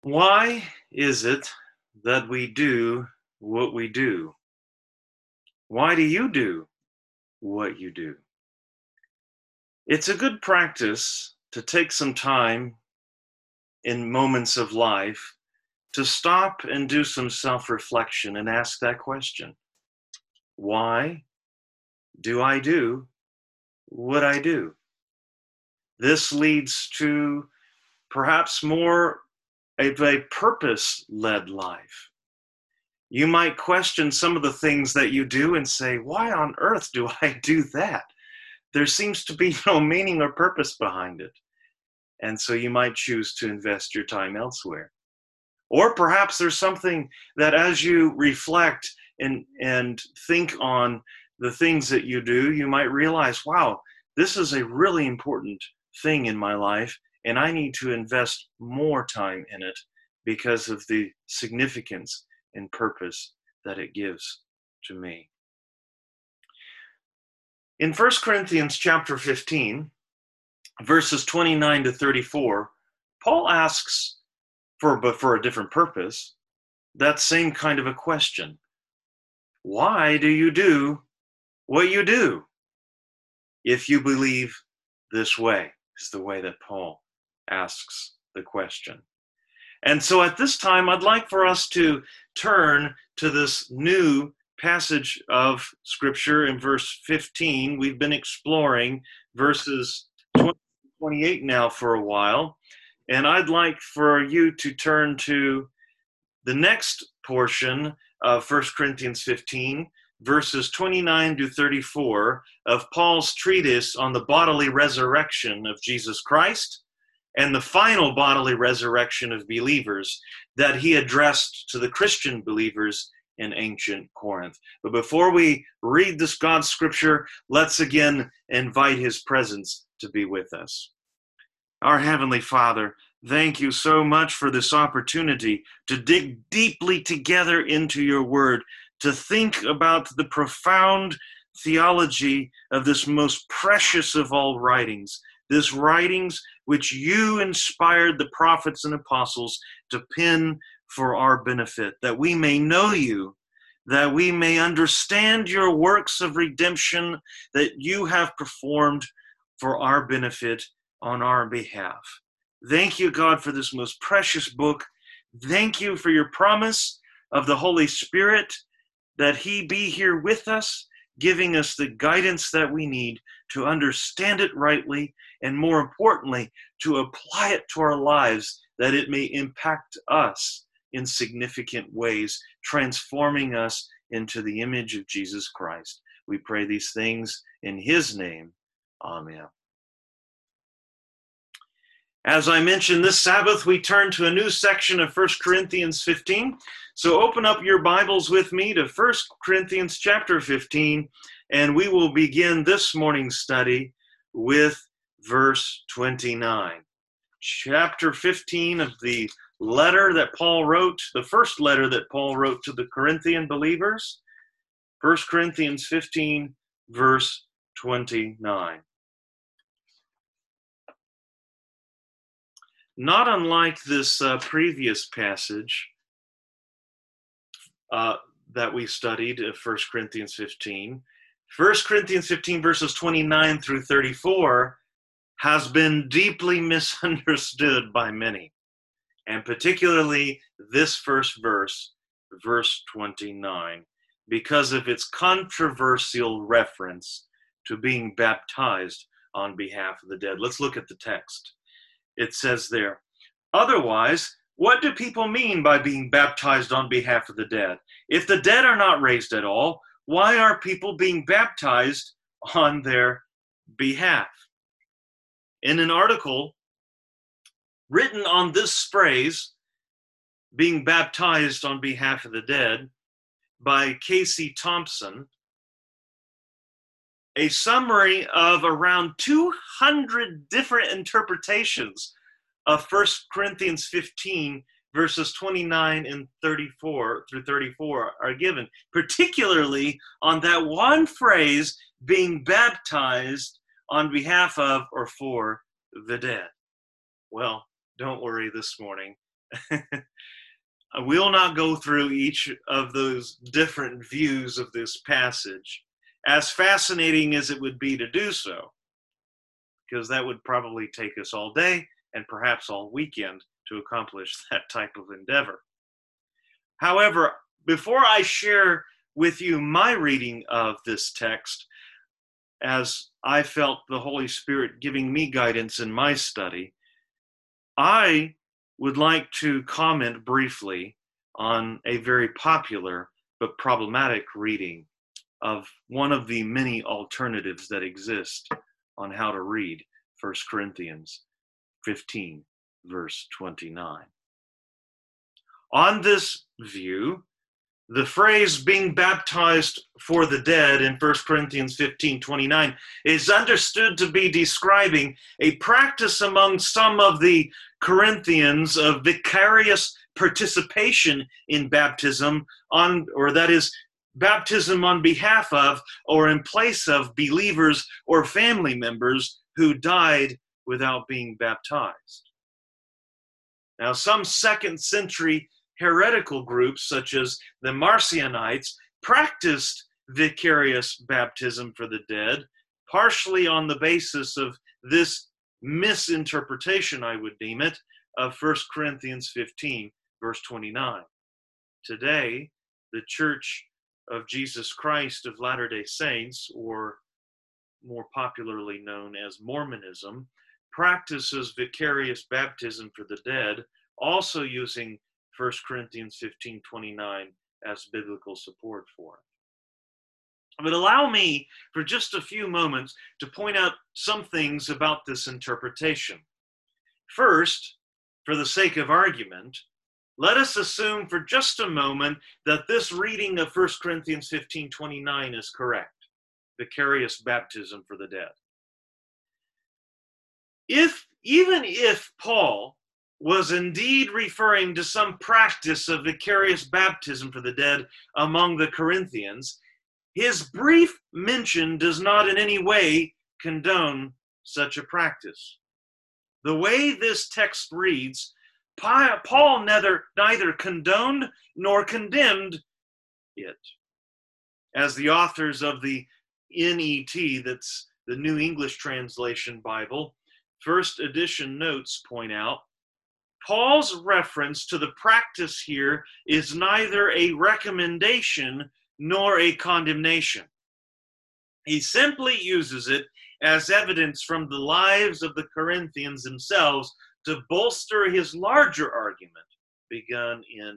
Why is it that we do what we do? Why do you do what you do? It's a good practice to take some time in moments of life to stop and do some self reflection and ask that question. Why do I do what I do? This leads to perhaps more of a purpose led life. You might question some of the things that you do and say, why on earth do I do that? There seems to be no meaning or purpose behind it. And so you might choose to invest your time elsewhere. Or perhaps there's something that as you reflect and think on the things that you do, you might realize, wow, this is a really important thing in my life, and I need to invest more time in it because of the significance and purpose that it gives to me. In 1 Corinthians chapter 15, verses 29 to 34, Paul asks, but for a different purpose, that same kind of a question. Why do you do what you do? If you believe this way, is the way that Paul asks the question. And so at this time, I'd like for us to turn to this new passage of Scripture in verse 15. We've been exploring verses 20 to 28 now for a while. And I'd like for you to turn to the next portion of 1 Corinthians 15, verses 29 to 34 of Paul's treatise on the bodily resurrection of Jesus Christ and the final bodily resurrection of believers that he addressed to the Christian believers in ancient Corinth. But before we read this God's scripture, let's again invite his presence to be with us. Our Heavenly Father, thank you so much for this opportunity to dig deeply together into your word, to think about the profound theology of this most precious of all writings, this writings which you inspired the prophets and apostles to pen for our benefit, that we may know you, that we may understand your works of redemption that you have performed for our benefit on our behalf. Thank you, God, for this most precious book. Thank you for your promise of the Holy Spirit, that he be here with us, giving us the guidance that we need to understand it rightly, and more importantly, to apply it to our lives, that it may impact us in significant ways, transforming us into the image of Jesus Christ. We pray these things in his name. Amen. As I mentioned, this Sabbath, we turn to a new section of 1 Corinthians 15. So open up your Bibles with me to 1 Corinthians chapter 15, and we will begin this morning's study with verse 29. Chapter 15 of the letter that Paul wrote, the first letter that Paul wrote to the Corinthian believers, 1 Corinthians 15, verse 29. Not unlike this previous passage that we studied of 1 Corinthians 15, 1 Corinthians 15 verses 29 through 34 has been deeply misunderstood by many, and particularly this first verse, verse 29, because of its controversial reference to being baptized on behalf of the dead. Let's look at the text. It says there, otherwise, what do people mean by being baptized on behalf of the dead? If the dead are not raised at all, why are people being baptized on their behalf? In an article written on this phrase, being baptized on behalf of the dead, by Casey Thompson, a summary of around 200 different interpretations of 1 Corinthians 15, verses 29 and 34 through 34 are given, particularly on that one phrase, being baptized on behalf of or for the dead. Well, don't worry this morning. I will not go through each of those different views of this passage, as fascinating as it would be to do so, because that would probably take us all day and perhaps all weekend to accomplish that type of endeavor. However, before I share with you my reading of this text, as I felt the Holy Spirit giving me guidance in my study, I would like to comment briefly on a very popular but problematic reading of one of the many alternatives that exist on how to read 1 Corinthians 15, verse 29. On this view, the phrase being baptized for the dead in 1 Corinthians 15:29 is understood to be describing a practice among some of the Corinthians of vicarious participation in baptism baptism on behalf of or in place of believers or family members who died without being baptized. Now, some second century heretical groups, such as the Marcionites, practiced vicarious baptism for the dead, partially on the basis of this misinterpretation, I would deem it, of 1 Corinthians 15, verse 29. Today, the Church of Jesus Christ of Latter-day Saints, or more popularly known as Mormonism, practices vicarious baptism for the dead, also using 1 Corinthians 15:29 as biblical support for it. But allow me for just a few moments to point out some things about this interpretation. First, for the sake of argument, let us assume for just a moment that this reading of 1 Corinthians 15:29 is correct, vicarious baptism for the dead. Even if Paul was indeed referring to some practice of vicarious baptism for the dead among the Corinthians, his brief mention does not in any way condone such a practice. The way this text reads, Paul neither condoned nor condemned it. As the authors of the NET, that's the New English Translation Bible, first edition notes point out, Paul's reference to the practice here is neither a recommendation nor a condemnation. He simply uses it as evidence from the lives of the Corinthians themselves to bolster his larger argument begun in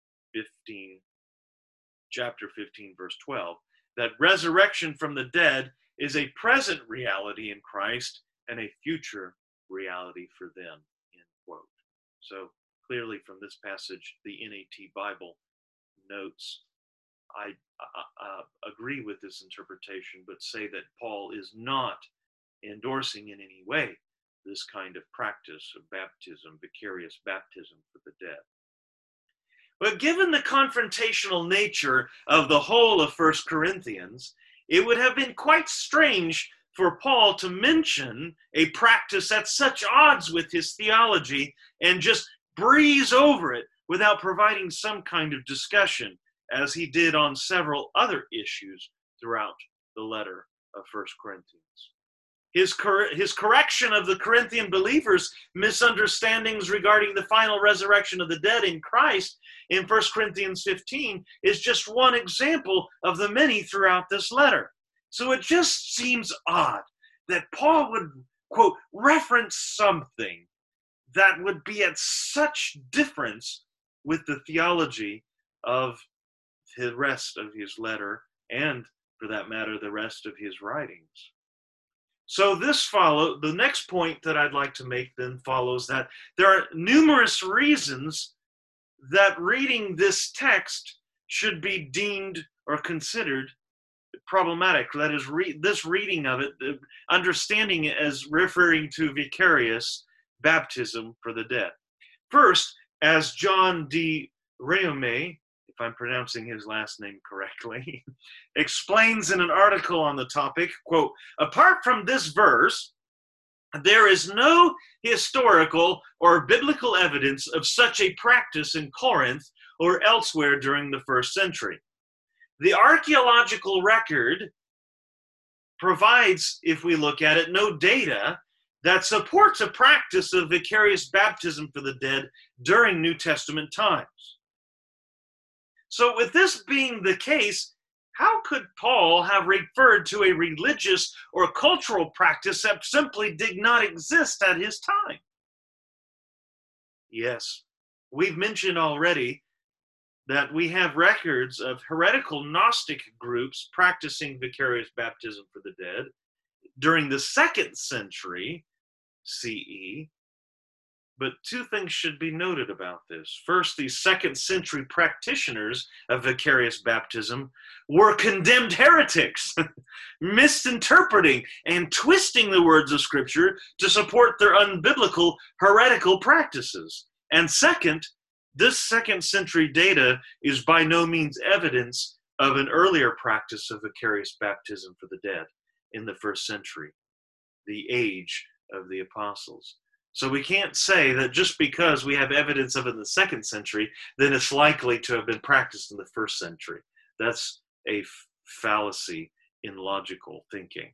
chapter 15, verse 12, that resurrection from the dead is a present reality in Christ and a future reality for them, end quote. So clearly from this passage, the NET Bible notes, I agree with this interpretation, but say that Paul is not endorsing in any way this kind of practice of baptism, vicarious baptism for the dead. But given the confrontational nature of the whole of 1 Corinthians, it would have been quite strange for Paul to mention a practice at such odds with his theology and just breeze over it without providing some kind of discussion, as he did on several other issues throughout the letter of 1 Corinthians. His correction of the Corinthian believers' misunderstandings regarding the final resurrection of the dead in Christ in 1 Corinthians 15 is just one example of the many throughout this letter. So it just seems odd that Paul would, quote, reference something that would be at such difference with the theology of the rest of his letter and, for that matter, the rest of his writings. So the next point that I'd like to make then follows that there are numerous reasons that reading this text should be deemed or considered problematic. That is, this reading of it, understanding it as referring to vicarious baptism for the dead. First, as John D. Reume, if I'm pronouncing his last name correctly, explains in an article on the topic, quote, apart from this verse, There is no historical or biblical evidence of such a practice in Corinth or elsewhere during the first century. The archaeological record provides, if we look at it, no data that supports a practice of vicarious baptism for the dead during New Testament times. So with this being the case, how could Paul have referred to a religious or cultural practice that simply did not exist at his time? Yes, we've mentioned already that we have records of heretical Gnostic groups practicing vicarious baptism for the dead during the 2nd century CE. But two things should be noted about this. First, these 2nd century practitioners of vicarious baptism were condemned heretics, misinterpreting and twisting the words of Scripture to support their unbiblical heretical practices. And second, this 2nd century data is by no means evidence of an earlier practice of vicarious baptism for the dead in the 1st century, the age of the apostles. So we can't say that just because we have evidence of it in the 2nd century, then it's likely to have been practiced in the 1st century. That's a fallacy in logical thinking.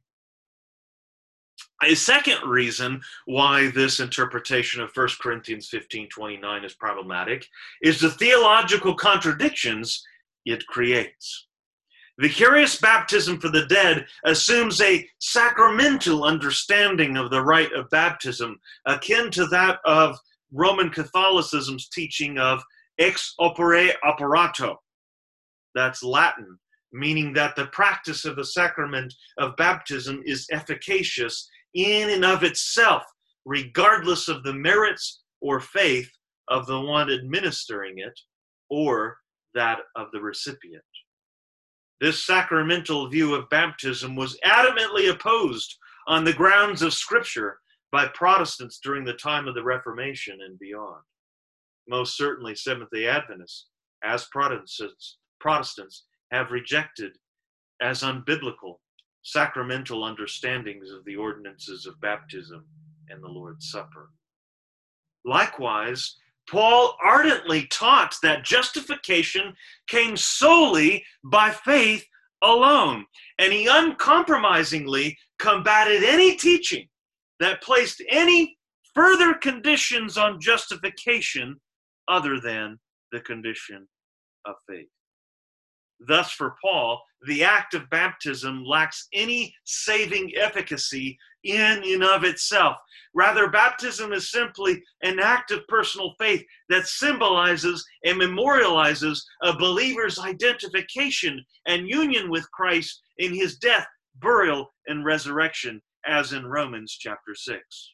A second reason why this interpretation of 1 Corinthians 15:29 is problematic is the theological contradictions it creates. Vicarious baptism for the dead assumes a sacramental understanding of the rite of baptism, akin to that of Roman Catholicism's teaching of ex opere operato. That's Latin, meaning that the practice of the sacrament of baptism is efficacious in and of itself, regardless of the merits or faith of the one administering it or that of the recipient. This sacramental view of baptism was adamantly opposed on the grounds of Scripture by Protestants during the time of the Reformation and beyond. Most certainly, Seventh-day Adventists, as Protestants, have rejected as unbiblical sacramental understandings of the ordinances of baptism and the Lord's Supper. Likewise, Paul ardently taught that justification came solely by faith alone, and he uncompromisingly combated any teaching that placed any further conditions on justification other than the condition of faith. Thus, for Paul, the act of baptism lacks any saving efficacy in and of itself. Rather, baptism is simply an act of personal faith that symbolizes and memorializes a believer's identification and union with Christ in his death, burial, and resurrection, as in Romans chapter 6.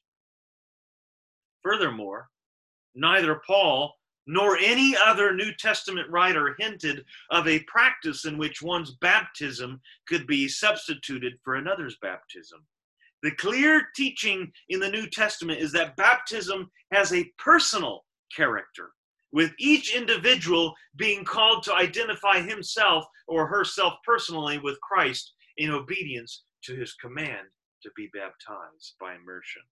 Furthermore, neither Paul nor any other New Testament writer hinted of a practice in which one's baptism could be substituted for another's baptism. The clear teaching in the New Testament is that baptism has a personal character, with each individual being called to identify himself or herself personally with Christ in obedience to his command to be baptized by immersion.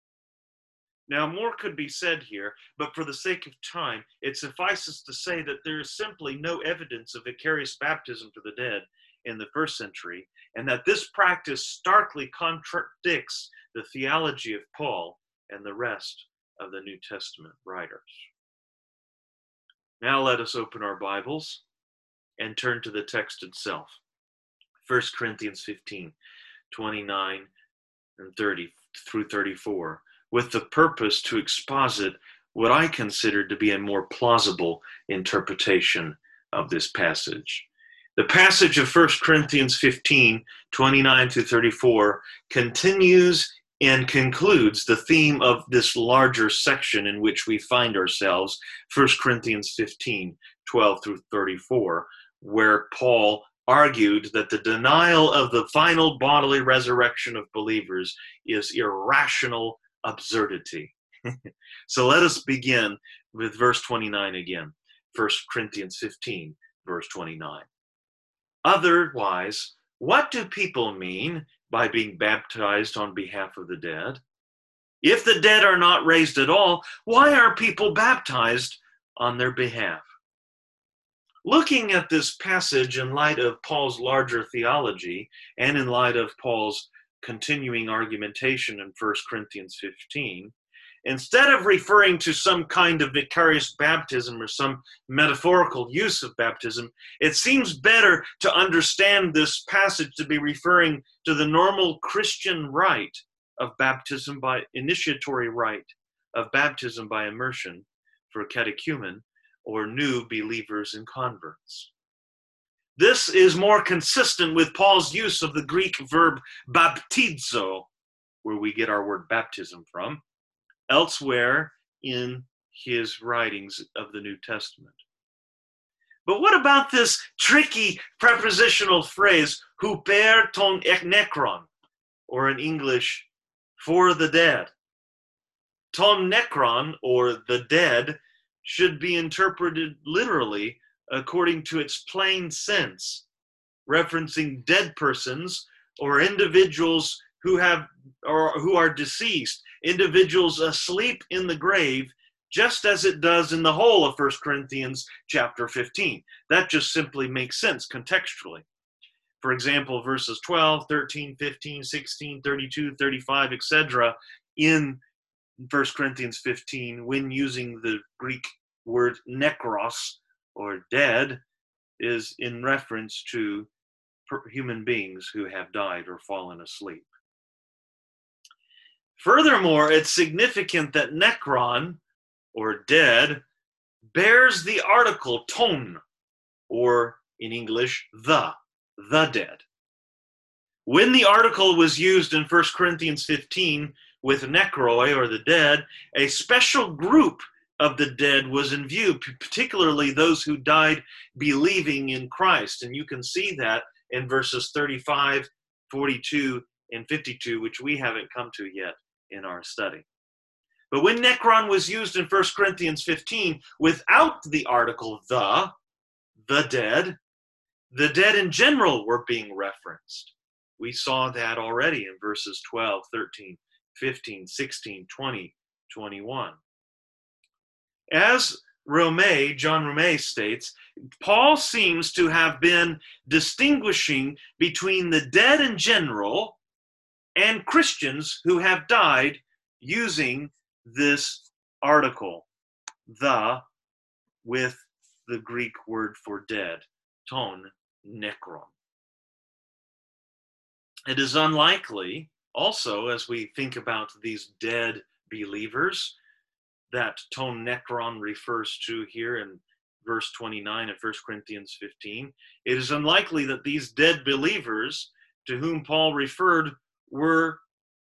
Now, more could be said here, but for the sake of time, it suffices to say that there is simply no evidence of vicarious baptism for the dead in the 1st century, and that this practice starkly contradicts the theology of Paul and the rest of the New Testament writers. Now let us open our Bibles and turn to the text itself. 1 Corinthians 15:29 and 30 through 34. With the purpose to exposit what I consider to be a more plausible interpretation of this passage. The passage of 1 Corinthians 15:29 through 34 continues and concludes the theme of this larger section in which we find ourselves, 1 Corinthians 15:12 through 34, where Paul argued that the denial of the final bodily resurrection of believers is irrational absurdity. So let us begin with verse 29 again. 1 Corinthians 15, verse 29. Otherwise, what do people mean by being baptized on behalf of the dead? If the dead are not raised at all, why are people baptized on their behalf? Looking at this passage in light of Paul's larger theology and in light of Paul's continuing argumentation in 1 Corinthians 15, instead of referring to some kind of vicarious baptism or some metaphorical use of baptism, it seems better to understand this passage to be referring to the normal Christian rite of baptism by initiatory rite of baptism by immersion for catechumen or new believers and converts. This is more consistent with Paul's use of the Greek verb baptizo, where we get our word baptism from, elsewhere in his writings of the New Testament. But what about this tricky prepositional phrase, huper ton ek nekron, or in English, for the dead? Ton nekron, or the dead, should be interpreted literally according to its plain sense, referencing dead persons or individuals who are deceased, individuals asleep in the grave, just as it does in the whole of 1 Corinthians chapter 15. That just simply makes sense contextually. For example, verses 12, 13, 15, 16, 32, 35, etc. in 1 Corinthians 15, when using the Greek word nekros, or dead, is in reference to human beings who have died or fallen asleep. Furthermore, it's significant that nekron, or dead, bears the article ton, or in English, the dead. When the article was used in 1 Corinthians 15 with nekroi, or the dead, a special group of the dead was in view, particularly those who died believing in Christ. And you can see that in verses 35, 42, and 52, which we haven't come to yet in our study. But when nekron was used in 1 Corinthians 15 without the article the dead in general were being referenced. We saw that already in verses 12, 13, 15, 16, 20, 21. As John Romay states, Paul seems to have been distinguishing between the dead in general and Christians who have died using this article, the, with the Greek word for dead, ton, nekron. It is unlikely, also, as we think about these dead believers, that ton nekron refers to here in verse 29 of 1 Corinthians 15. It is unlikely that these dead believers to whom Paul referred were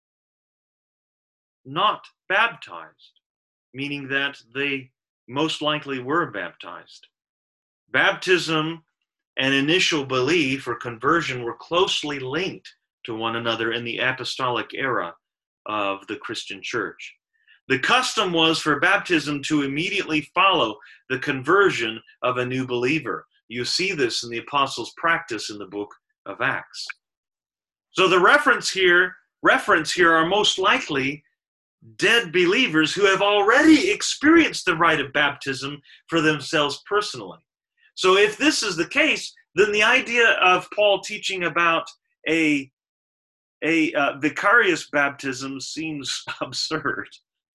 not baptized, meaning that they most likely were baptized. Baptism and initial belief or conversion were closely linked to one another in the apostolic era of the Christian church. The custom was for baptism to immediately follow the conversion of a new believer. You see this in the apostles' practice in the book of Acts. So the reference here are most likely dead believers who have already experienced the rite of baptism for themselves personally. So if this is the case, then the idea of Paul teaching about a vicarious baptism seems absurd.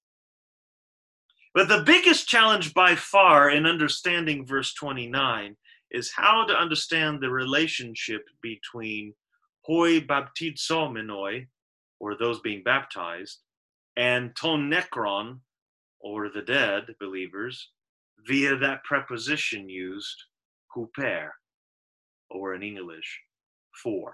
But the biggest challenge by far in understanding verse 29 is how to understand the relationship between hoi baptizomenoi, or those being baptized, and ton nekron, or the dead believers, via that preposition used, huper, or in English, for.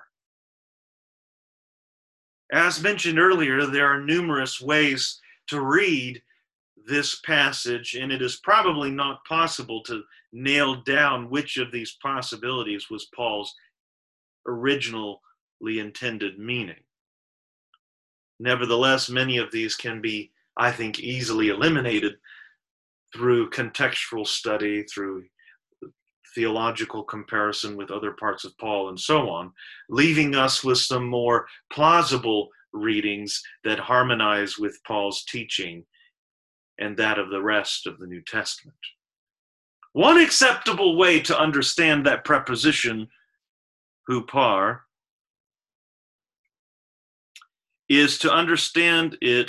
As mentioned earlier, there are numerous ways to read this passage, and it is probably not possible to nail down which of these possibilities was Paul's originally intended meaning. Nevertheless, many of these can be, I think, easily eliminated through contextual study, through theological comparison with other parts of Paul, and so on, leaving us with some more plausible readings that harmonize with Paul's teaching and that of the rest of the New Testament. One acceptable way to understand that preposition, hupar, is to understand it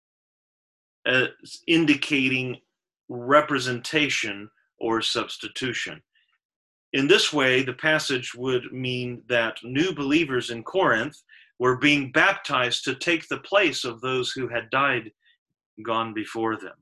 as indicating representation or substitution. In this way, the passage would mean that new believers in Corinth were being baptized to take the place of those who had died, gone before them.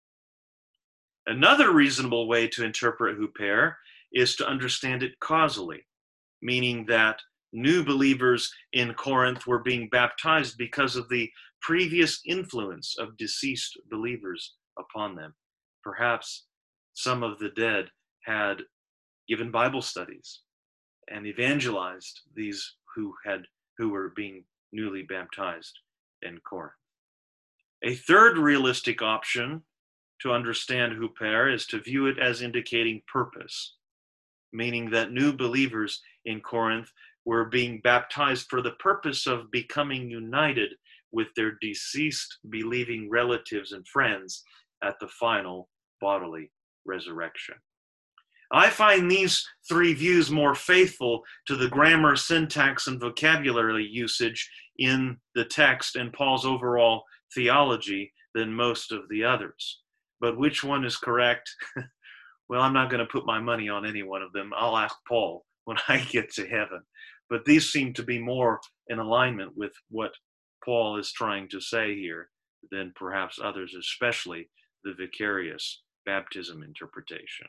Another reasonable way to interpret huper is to understand it causally, meaning that new believers in Corinth were being baptized because of the previous influence of deceased believers upon them. Perhaps some of the dead had given Bible studies and evangelized these who were being newly baptized in Corinth. A third realistic option to understand huper is to view it as indicating purpose, meaning that new believers in Corinth were being baptized for the purpose of becoming united with their deceased believing relatives and friends at the final bodily resurrection. I find these three views more faithful to the grammar, syntax, and vocabulary usage in the text and Paul's overall theology than most of the others. But which one is correct? Well, I'm not going to put my money on any one of them. I'll ask Paul when I get to heaven. But these seem to be more in alignment with what Paul is trying to say here than perhaps others, especially the vicarious baptism interpretation.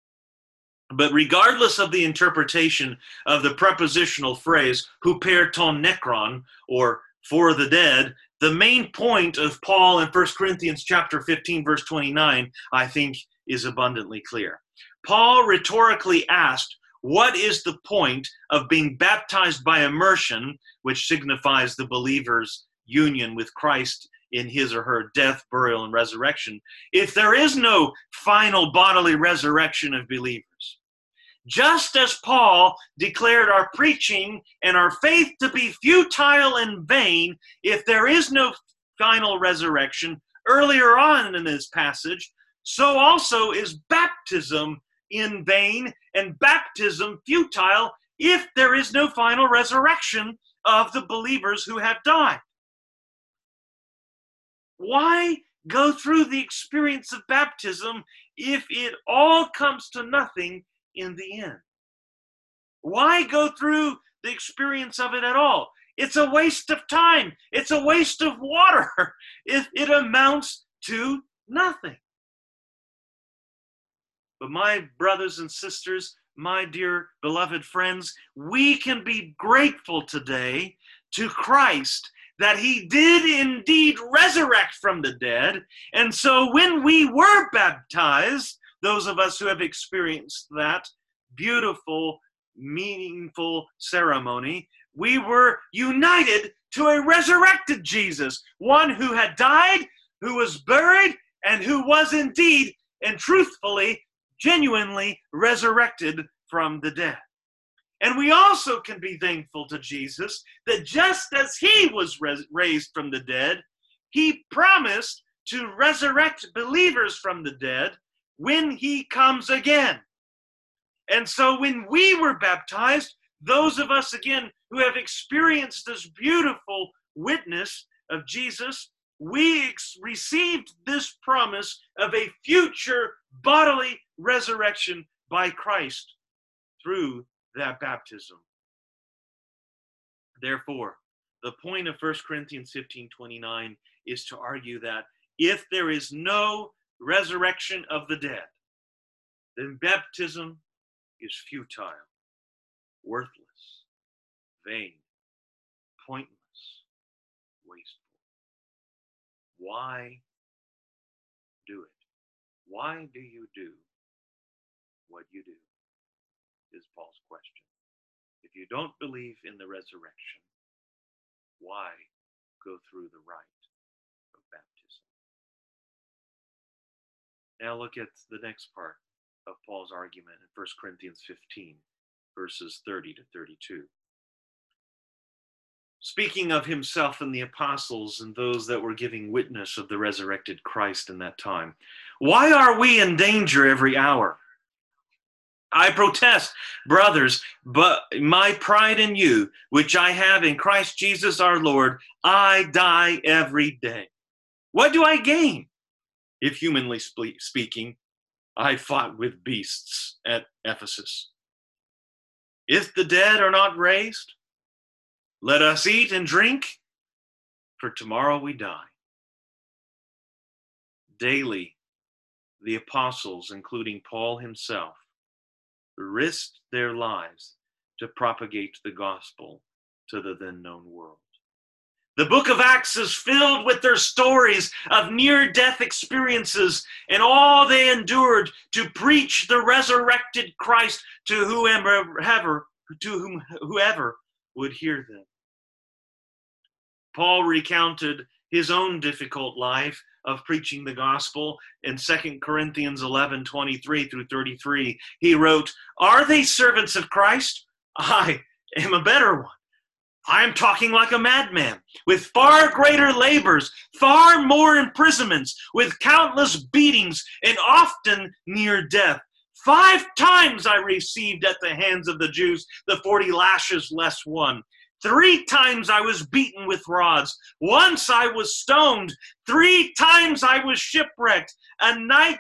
But regardless of the interpretation of the prepositional phrase, huper ton nekron, or for the dead, the main point of Paul in 1 Corinthians chapter 15, verse 29, I think is abundantly clear. Paul rhetorically asked, what is the point of being baptized by immersion, which signifies the believer's union with Christ in his or her death, burial, and resurrection, if there is no final bodily resurrection of believers? Just as Paul declared our preaching and our faith to be futile and vain if there is no final resurrection earlier on in this passage, so also is baptism in vain and baptism futile if there is no final resurrection of the believers who have died. Why go through the experience of baptism if it all comes to nothing in the end? Why go through the experience of it at all? It's a waste of time. It's a waste of water. It amounts to nothing. But my brothers and sisters, my dear beloved friends, we can be grateful today to Christ that he did indeed resurrect from the dead. And so when we were baptized, those of us who have experienced that beautiful, meaningful ceremony, we were united to a resurrected Jesus, one who had died, who was buried, and who was indeed and truthfully, genuinely resurrected from the dead. And we also can be thankful to Jesus that just as he was raised from the dead, he promised to resurrect believers from the dead when he comes again. And so when we were baptized, those of us, again, who have experienced this beautiful witness of Jesus, we received this promise of a future bodily resurrection by Christ through that baptism. Therefore, the point of 1 Corinthians 15:29 is to argue that if there is no resurrection of the dead, then baptism is futile, worthless, vain, pointless, wasteful. Why do it? Why do you do what you do? Is Paul's question. If you don't believe in the resurrection, why go through the rite of baptism? Now look at the next part of Paul's argument in 1 Corinthians 15, verses 30 to 32. speaking of himself and the apostles and those that were giving witness of the resurrected Christ in that time. Why are we in danger every hour? I protest, brothers, but my pride in you, which I have in Christ Jesus our Lord, I die every day. What do I gain? If humanly speaking, I fought with beasts at Ephesus. If the dead are not raised, let us eat and drink, for tomorrow we die. Daily, the apostles, including Paul himself, risked their lives to propagate the gospel to the then known world. The book of Acts is filled with their stories of near-death experiences and all they endured to preach the resurrected Christ to whoever would hear them. Paul recounted his own difficult life of preaching the gospel in 2 Corinthians 11:23 through 33. He wrote, "Are they servants of Christ? I am a better one. I am talking like a madman, with far greater labors, far more imprisonments, with countless beatings, and often near death. 5 times I received at the hands of the Jews the 40 lashes less one. 3 times I was beaten with rods. Once I was stoned. 3 times I was shipwrecked. At night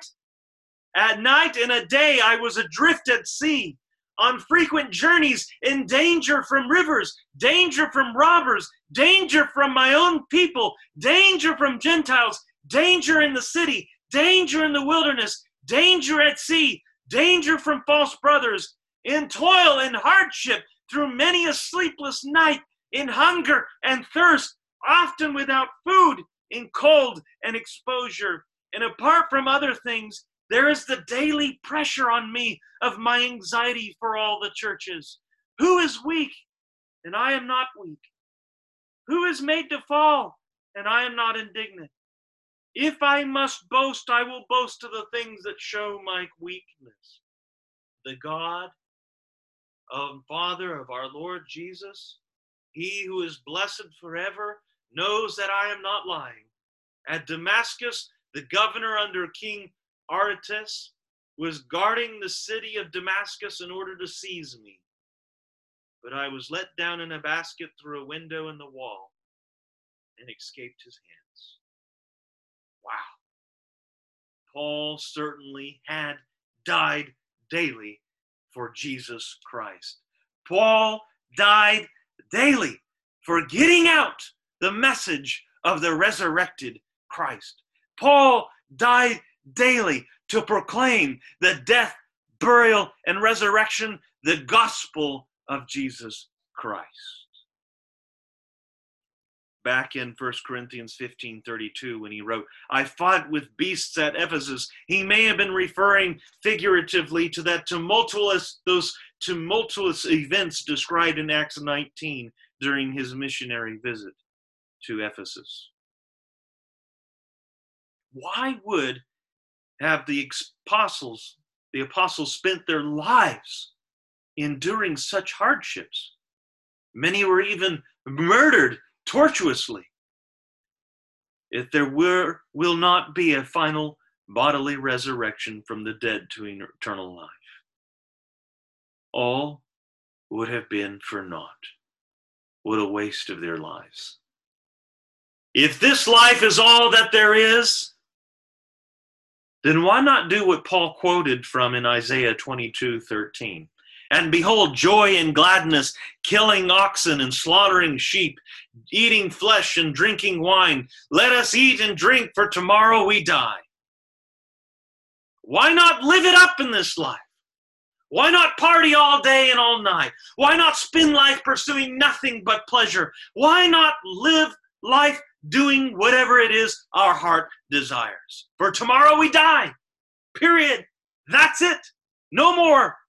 and a day I was adrift at sea. On frequent journeys, in danger from rivers, danger from robbers, danger from my own people, danger from Gentiles, danger in the city, danger in the wilderness, danger at sea, danger from false brothers, in toil and hardship, through many a sleepless night, in hunger and thirst, often without food, in cold and exposure. And apart from other things, there is the daily pressure on me of my anxiety for all the churches. Who is weak, and I am not weak? Who is made to fall, and I am not indignant? If I must boast, I will boast of the things that show my weakness. The God and Father of our Lord Jesus, he who is blessed forever, knows that I am not lying. At Damascus, the governor under King Aretas was guarding the city of Damascus in order to seize me. But I was let down in a basket through a window in the wall and escaped his hands." Wow. Paul certainly had died daily for Jesus Christ. Paul died daily for getting out the message of the resurrected Christ. Paul died daily to proclaim the death, burial, and resurrection, the gospel of Jesus Christ. Back in 1 Corinthians 15:32, when he wrote, "I fought with beasts at Ephesus," he may have been referring figuratively to those tumultuous events described in Acts 19 during his missionary visit to Ephesus. Why would have the apostles spent their lives enduring such hardships? Many were even murdered tortuously. If there will not be a final bodily resurrection from the dead to eternal life, all would have been for naught. What a waste of their lives. If this life is all that there is, then why not do what Paul quoted from in Isaiah 22:13? "And behold, joy and gladness, killing oxen and slaughtering sheep, eating flesh and drinking wine. Let us eat and drink, for tomorrow we die." Why not live it up in this life? Why not party all day and all night? Why not spend life pursuing nothing but pleasure? Why not live life doing whatever it is our heart desires? For tomorrow we die. Period. That's it. No more.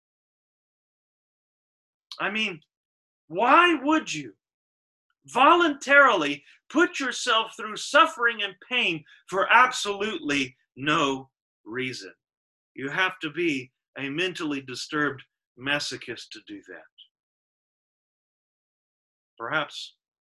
I mean, why would you voluntarily put yourself through suffering and pain for absolutely no reason? You have to be a mentally disturbed masochist to do that. Perhaps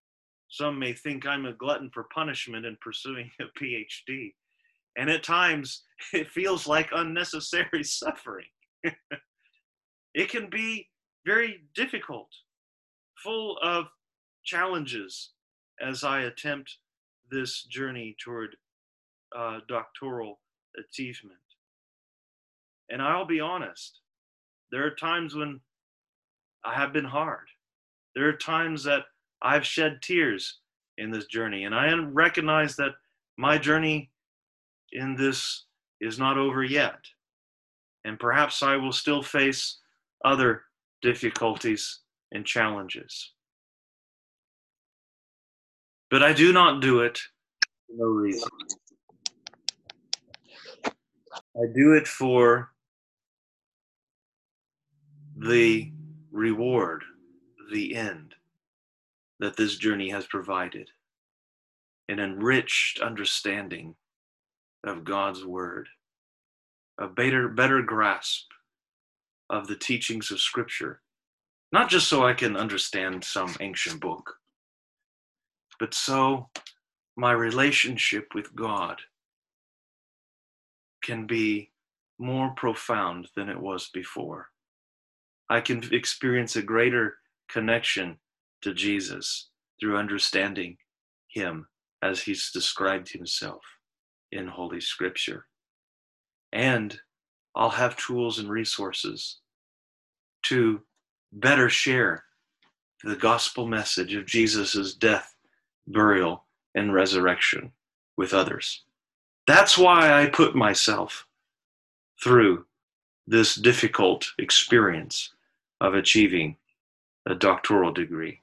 Some may think I'm a glutton for punishment in pursuing a PhD. And at times, it feels like unnecessary suffering. It can be very difficult, full of challenges as I attempt this journey toward doctoral achievement. And I'll be honest, there are times when I have been hard. There are times that I've shed tears in this journey, and I recognize that my journey in this is not over yet. And perhaps I will still face other difficulties and challenges. But I do not do it for no reason. I do it for the reward, the end that this journey has provided, an enriched understanding of God's word, a better grasp of the teachings of Scripture, not just so I can understand some ancient book, but so my relationship with God can be more profound than it was before. I can experience a greater connection to Jesus through understanding him as he's described himself in Holy Scripture. And I'll have tools and resources to better share the gospel message of Jesus's death, burial, and resurrection with others. That's why I put myself through this difficult experience of achieving a doctoral degree.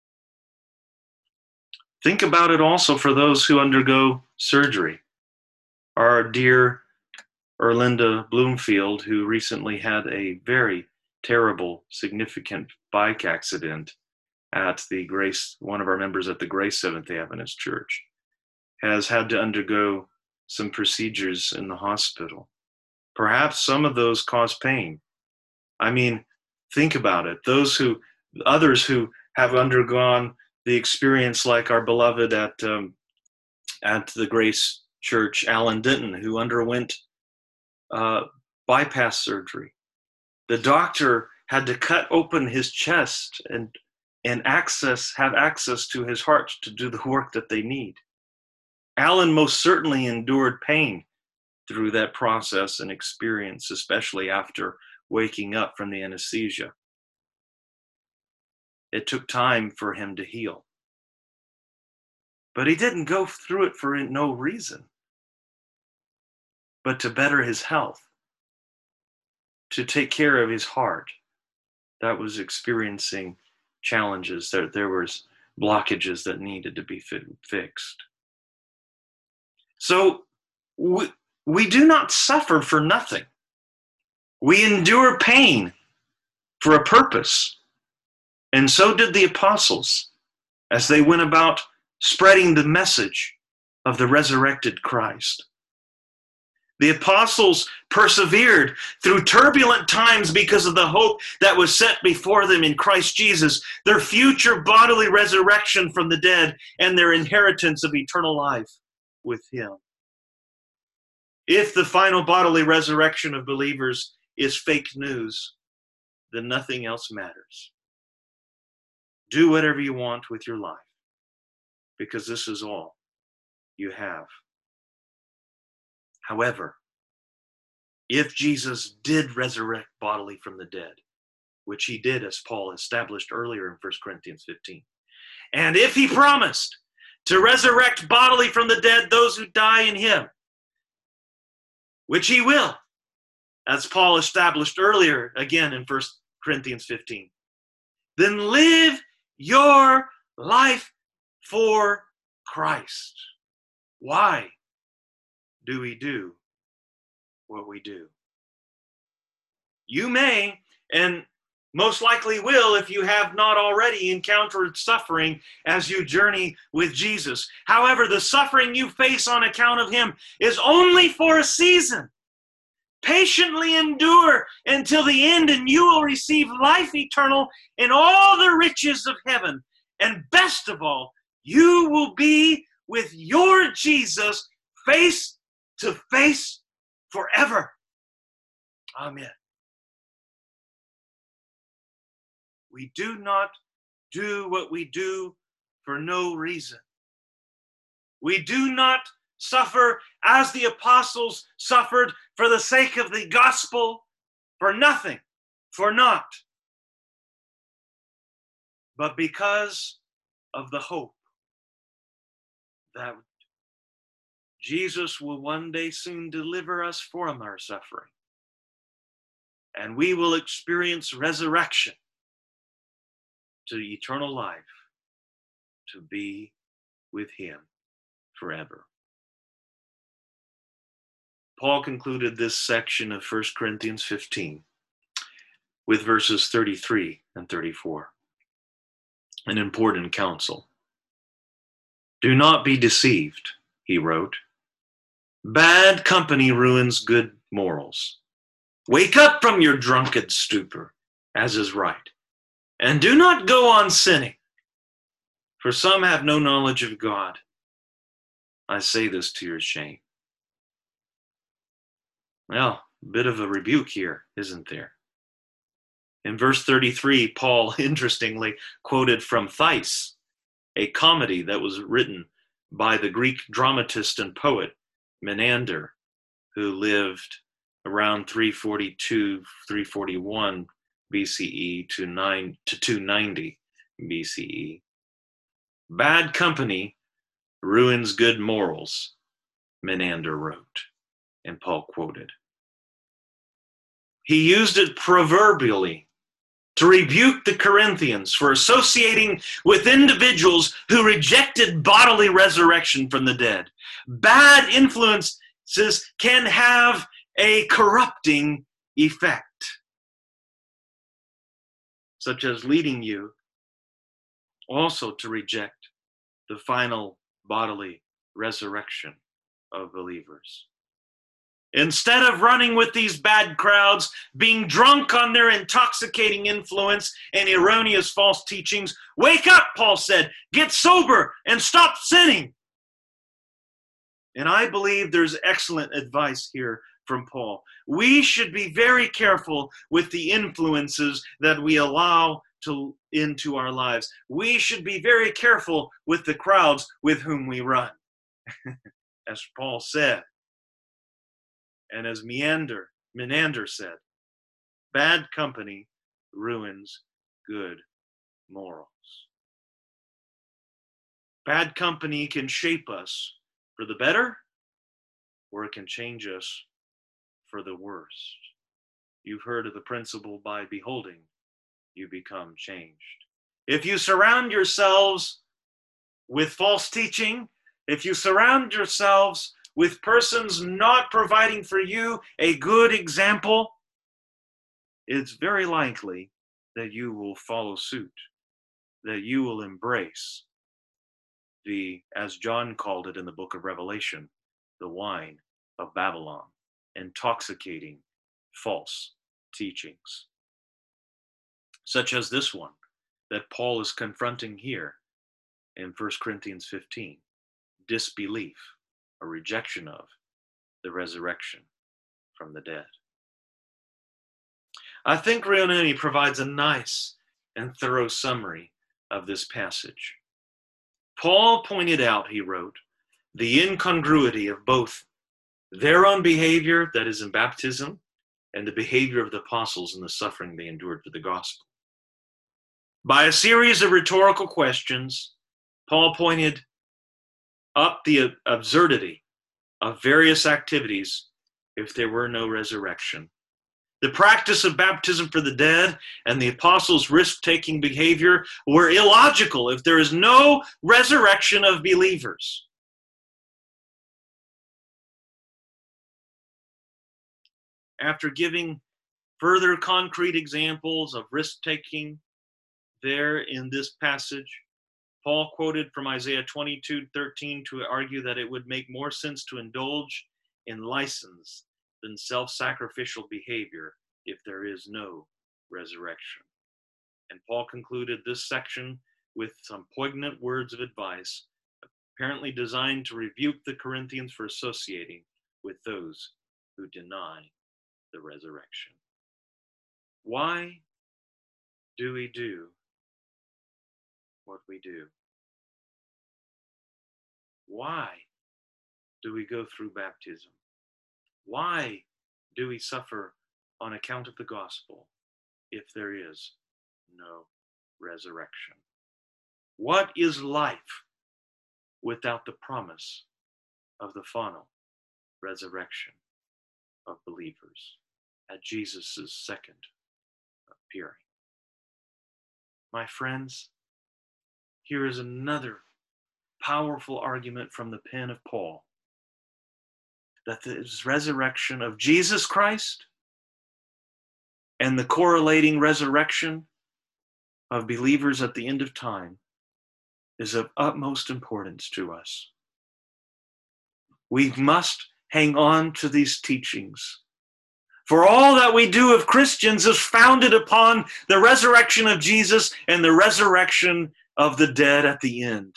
Think about it also for those who undergo surgery. Our dear Erlinda Bloomfield, who recently had a very terrible, significant bike accident at the Grace, one of our members at the Grace Seventh-day Adventist Church, has had to undergo some procedures in the hospital. Perhaps some of those cause pain. I mean, think about it. Others who have undergone the experience, like our beloved at the Grace Church, Alan Denton, who underwent bypass surgery. The doctor had to cut open his chest and have access to his heart to do the work that they need. Alan most certainly endured pain through that process and experience, especially after waking up from the anesthesia. It took time for him to heal. But he didn't go through it for no reason, but to better his health, to take care of his heart that was experiencing challenges. There was blockages that needed to be fixed. So we do not suffer for nothing. We endure pain for a purpose. And so did the apostles as they went about spreading the message of the resurrected Christ. The apostles persevered through turbulent times because of the hope that was set before them in Christ Jesus, their future bodily resurrection from the dead, and their inheritance of eternal life with him. If the final bodily resurrection of believers is fake news, then nothing else matters. Do whatever you want with your life, because this is all you have. However, if Jesus did resurrect bodily from the dead, which he did, as Paul established earlier in 1 Corinthians 15, and if he promised to resurrect bodily from the dead those who die in him, which he will, as Paul established earlier again in 1 Corinthians 15, then live your life for Christ. Why do we do what we do? You may, and most likely will, if you have not already encountered suffering as you journey with Jesus. However, the suffering you face on account of him is only for a season. Patiently endure until the end, and you will receive life eternal and all the riches of heaven. And best of all, You will be with your Jesus face to face forever. Amen. We do not do what we do for no reason. We do not suffer as the apostles suffered for the sake of the gospel, for nothing, for naught, but because of the hope that Jesus will one day soon deliver us from our suffering, and we will experience resurrection to eternal life, to be with him forever. Paul concluded this section of 1 Corinthians 15 with verses 33 and 34. An important counsel. Do not be deceived, he wrote. Bad company ruins good morals. Wake up from your drunken stupor, as is right, and do not go on sinning, for some have no knowledge of God. I say this to your shame. Well, a bit of a rebuke here, isn't there? In verse 33, Paul interestingly quoted from Thais, a comedy that was written by the Greek dramatist and poet Menander, who lived around 342, 341 BCE to 290 BCE. Bad company ruins good morals, Menander wrote, and Paul quoted. He used it proverbially to rebuke the Corinthians for associating with individuals who rejected bodily resurrection from the dead. Bad influences can have a corrupting effect, such as leading you also to reject the final bodily resurrection of believers. Instead of running with these bad crowds, being drunk on their intoxicating influence and erroneous false teachings, wake up, Paul said, get sober and stop sinning. And I believe there's excellent advice here from Paul. We should be very careful with the influences that we allow into our lives. We should be very careful with the crowds with whom we run. As Paul said, and as Menander said, bad company ruins good morals. Bad company can shape us for the better, or it can change us for the worst. You've heard of the principle, by beholding, you become changed. If you surround yourselves with false teaching, if you surround yourselves with persons not providing for you a good example, it's very likely that you will follow suit, that you will embrace the, as John called it in the book of Revelation, the wine of Babylon, intoxicating false teachings, such as this one that Paul is confronting here in 1 Corinthians 15, disbelief, a rejection of the resurrection from the dead. I think Rioneni provides a nice and thorough summary of this passage. Paul pointed out, he wrote, the incongruity of both their own behavior, that is in baptism, and the behavior of the apostles in the suffering they endured for the gospel. By a series of rhetorical questions, Paul pointed up the absurdity of various activities if there were no resurrection. The practice of baptism for the dead and the apostles' risk-taking behavior were illogical if there is no resurrection of believers. After giving further concrete examples of risk-taking there in this passage, Paul quoted from Isaiah 22:13 to argue that it would make more sense to indulge in license than self-sacrificial behavior if there is no resurrection. And Paul concluded this section with some poignant words of advice, apparently designed to rebuke the Corinthians for associating with those who deny the resurrection. Why do we do what we do? Why do we go through baptism? Why do we suffer on account of the gospel if there is no resurrection? What is life without the promise of the final resurrection of believers at Jesus' second appearing? My friends, here is another powerful argument from the pen of Paul that the resurrection of Jesus Christ and the correlating resurrection of believers at the end of time is of utmost importance to us. We must hang on to these teachings. For all that we do of Christians is founded upon the resurrection of Jesus and the resurrection of the dead at the end.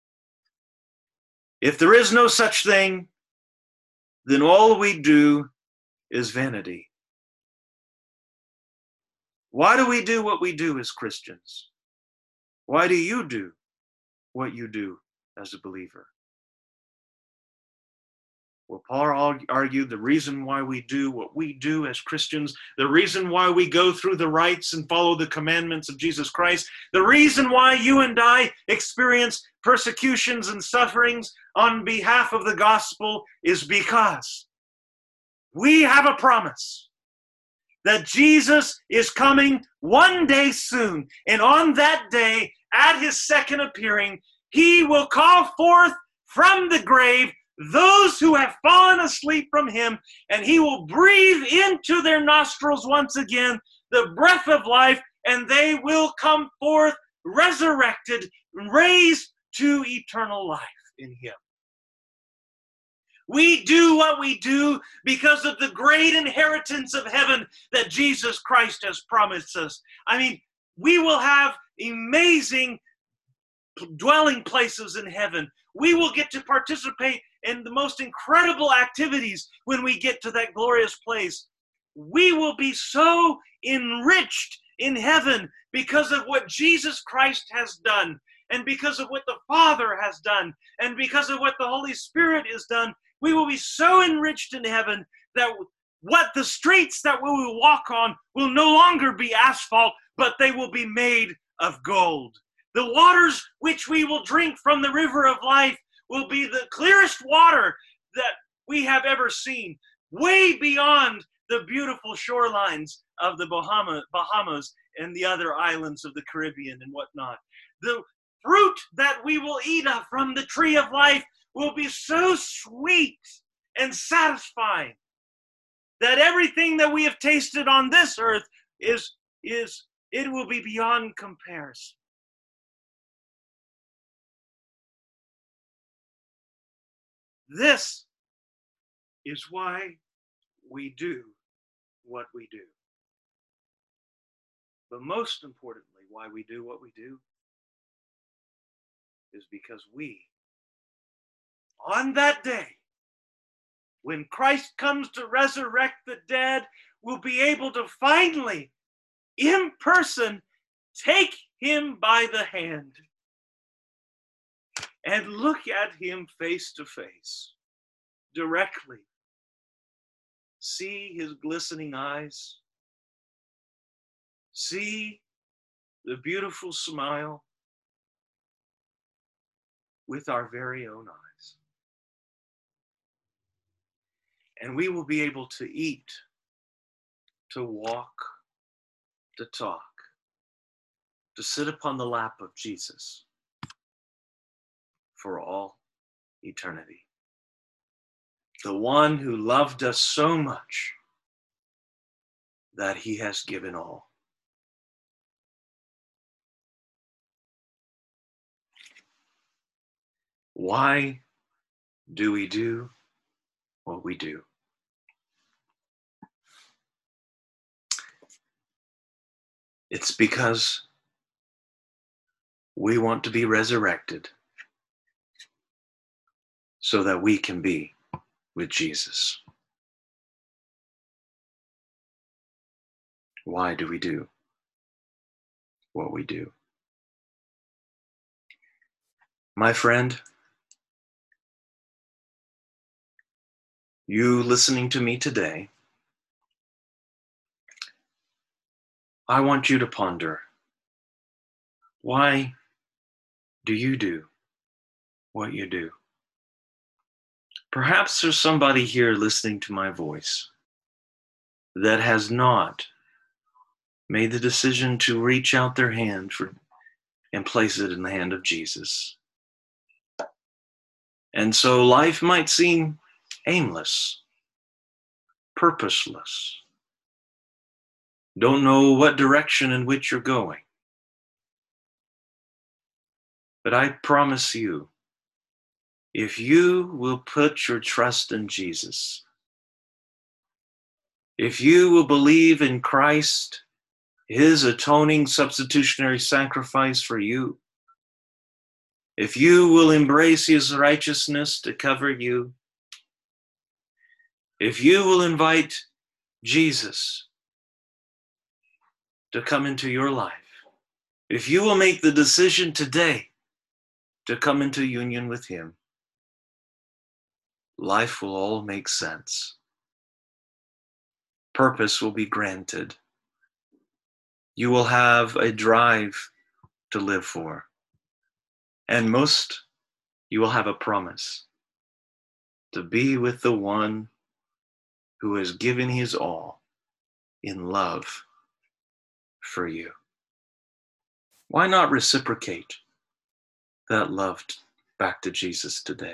If there is no such thing, then all we do is vanity. Why do we do what we do as Christians? Why do you do what you do as a believer? Well, Paul argued the reason why we do what we do as Christians, the reason why we go through the rites and follow the commandments of Jesus Christ, the reason why you and I experience persecutions and sufferings on behalf of the gospel is because we have a promise that Jesus is coming one day soon. And on that day, at his second appearing, he will call forth from the grave those who have fallen asleep from him, and he will breathe into their nostrils once again the breath of life, and they will come forth resurrected, raised to eternal life in him. We do what we do because of the great inheritance of heaven that Jesus Christ has promised us. I mean, we will have amazing dwelling places in heaven. We will get to participate in the most incredible activities when we get to that glorious place. We will be so enriched in heaven because of what Jesus Christ has done, and because of what the Father has done, and because of what the Holy Spirit has done. We will be so enriched in heaven that what the streets that we will walk on will no longer be asphalt, but they will be made of gold. The waters which we will drink from the river of life will be the clearest water that we have ever seen, way beyond the beautiful shorelines of the Bahamas and the other islands of the Caribbean and whatnot. The fruit that we will eat of from the tree of life will be so sweet and satisfying that everything that we have tasted on this earth it will be beyond comparison. This is why we do what we do. But most importantly, why we do what we do is because we, on that day, when Christ comes to resurrect the dead, will be able to finally, in person, take him by the hand and look at him face to face, directly. See his glistening eyes. See the beautiful smile with our very own eyes. And we will be able to eat, to walk, to talk, to sit upon the lap of Jesus for all eternity. The one who loved us so much that he has given all. Why do we do what we do? It's because We want to be resurrected so that we can be with Jesus. Why do we do what we do? My friend, you listening to me today, I want you to ponder, why do you do what you do? Perhaps there's somebody here listening to my voice that has not made the decision to reach out their hand and place it in the hand of Jesus. And so life might seem aimless, purposeless. Don't know what direction in which you're going. But I promise you, if you will put your trust in Jesus, if you will believe in Christ, his atoning substitutionary sacrifice for you, if you will embrace his righteousness to cover you, if you will invite Jesus to come into your life, if you will make the decision today to come into union with him, life will all make sense. Purpose will be granted. You will have a drive to live for. And most, you will have a promise to be with the one who has given his all in love for you. Why not reciprocate that love back to Jesus today?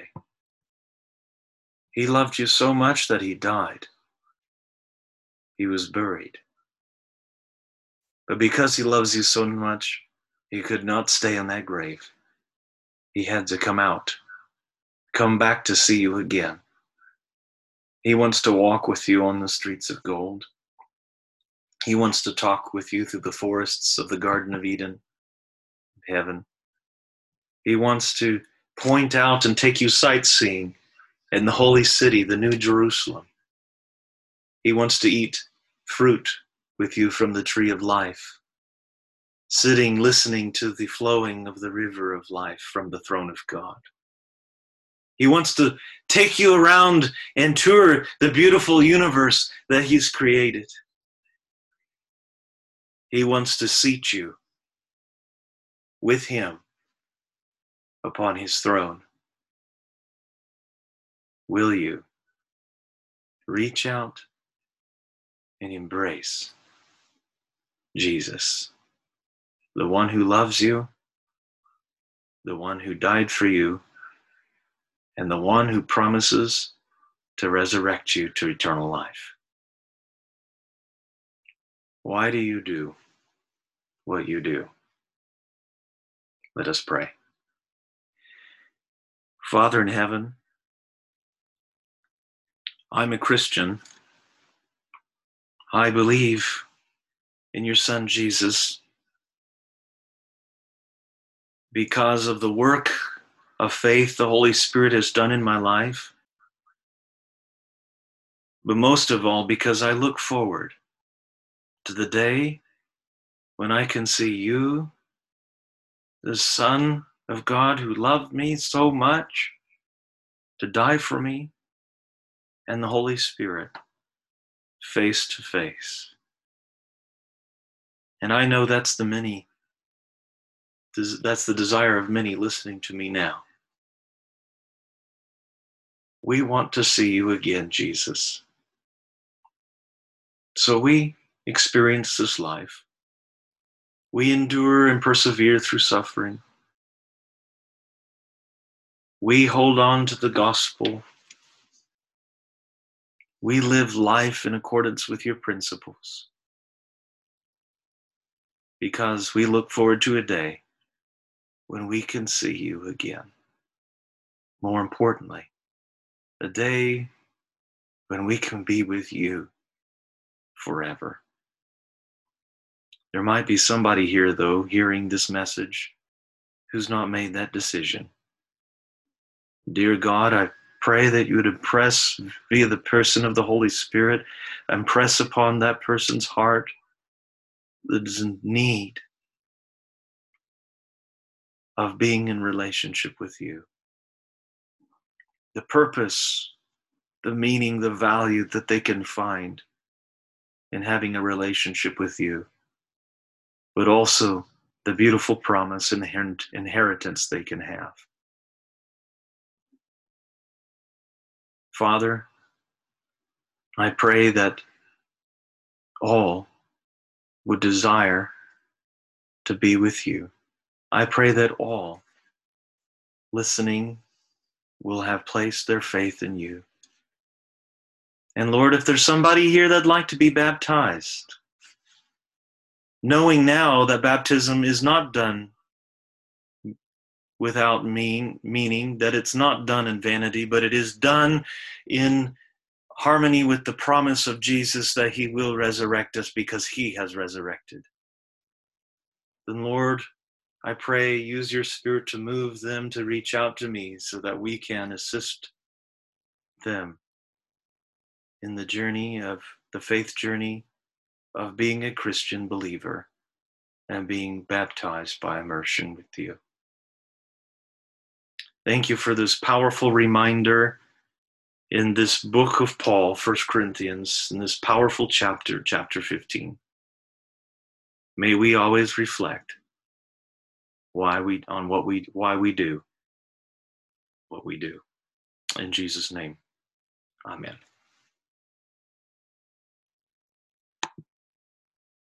He loved you so much that he died. He was buried. But because he loves you so much, he could not stay in that grave. He had to come out, come back to see you again. He wants to walk with you on the streets of gold. He wants to talk with you through the forests of the Garden of Eden, heaven. He wants to point out and take you sightseeing in the holy city, the New Jerusalem. He wants to eat fruit with you from the tree of life, sitting, listening to the flowing of the river of life from the throne of God. He wants to take you around and tour the beautiful universe that he's created. He wants to seat you with him upon his throne. Will you reach out and embrace Jesus, the one who loves you, the one who died for you, and the one who promises to resurrect you to eternal life? Why do you do what you do? Let us pray. Father in heaven, I'm a Christian. I believe in your Son Jesus because of the work of faith the Holy Spirit has done in my life, but most of all because I look forward to the day when I can see you, the Son of God who loved me so much to die for me, and the Holy Spirit face to face. And I know that's the desire of many listening to me now. We want to see you again, Jesus. So we experience this life. We endure and persevere through suffering. We hold on to the gospel. We live life in accordance with your principles, because we look forward to a day when we can see you again. More importantly, a day when we can be with you forever. There might be somebody here, though, hearing this message who's not made that decision. Dear God, I pray that you would impress via the person of the Holy Spirit, impress upon that person's heart that is in need of being in relationship with you. The purpose, the meaning, the value that they can find in having a relationship with you, but also the beautiful promise and inheritance they can have. Father, I pray that all would desire to be with you. I pray that all listening will have placed their faith in you. And Lord, if there's somebody here that'd like to be baptized, knowing now that baptism is not done without meaning, that it's not done in vanity, but it is done in harmony with the promise of Jesus that he will resurrect us because he has resurrected. Then Lord, I pray, use your Spirit to move them to reach out to me so that we can assist them in the journey of the faith journey of being a Christian believer and being baptized by immersion with you. Thank you for this powerful reminder in this book of Paul, 1 Corinthians, in this powerful chapter, chapter 15. May we always reflect why we do what we do. In Jesus' name, amen.